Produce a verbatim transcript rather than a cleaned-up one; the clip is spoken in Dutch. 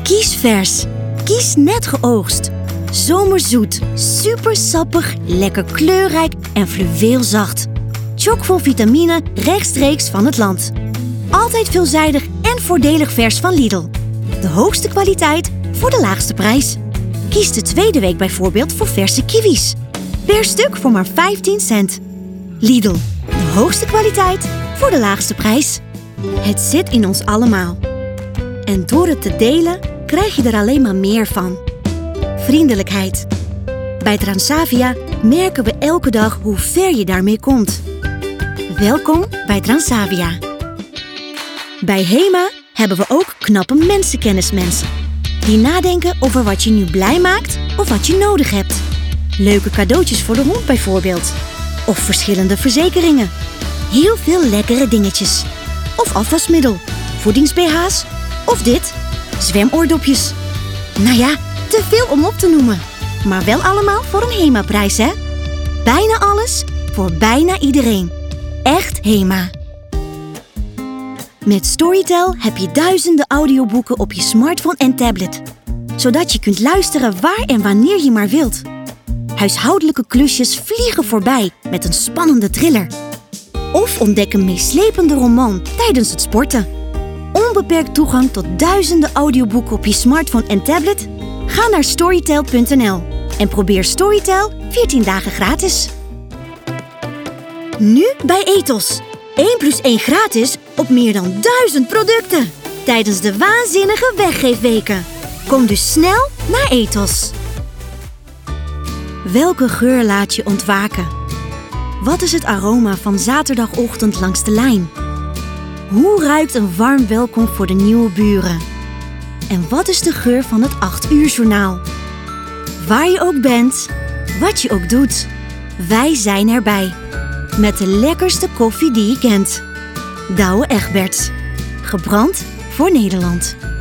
Kies vers. Kies net geoogst. Zomerzoet, super sappig, lekker kleurrijk en fluweelzacht. Chockvol vitamine rechtstreeks van het land. Altijd veelzijdig en voordelig vers van Lidl. De hoogste kwaliteit voor de laagste prijs. Kies de tweede week bijvoorbeeld voor verse kiwis. Per stuk voor maar vijftien cent. Lidl, de hoogste kwaliteit voor de laagste prijs. Het zit in ons allemaal. En door het te delen krijg je er alleen maar meer van. Vriendelijkheid. Bij Transavia merken we elke dag hoe ver je daarmee komt. Welkom bij Transavia. Bij HEMA hebben we ook knappe mensenkennismensen. Die nadenken over wat je nu blij maakt of wat je nodig hebt. Leuke cadeautjes voor de hond bijvoorbeeld. Of verschillende verzekeringen. Heel veel lekkere dingetjes. Of afwasmiddel, voedings-B H's of dit, zwemoordopjes. Nou ja, te veel om op te noemen. Maar wel allemaal voor een HEMA-prijs, hè? Bijna alles voor bijna iedereen. Echt HEMA. Met Storytel heb je duizenden audioboeken op je smartphone en tablet. Zodat je kunt luisteren waar en wanneer je maar wilt. Huishoudelijke klusjes vliegen voorbij met een spannende thriller. Of ontdek een meeslepende roman tijdens het sporten. Onbeperkt toegang tot duizenden audioboeken op je smartphone en tablet? Ga naar storytel punt n l en probeer Storytel veertien dagen gratis. Nu bij Ethos. één plus één gratis op meer dan duizend producten. Tijdens de waanzinnige weggeefweken. Kom dus snel naar Ethos. Welke geur laat je ontwaken? Wat is het aroma van zaterdagochtend langs de lijn? Hoe ruikt een warm welkom voor de nieuwe buren? En wat is de geur van het acht uur journaal? Waar je ook bent, wat je ook doet, wij zijn erbij. Met de lekkerste koffie die je kent. Douwe Egberts. Gebrand voor Nederland.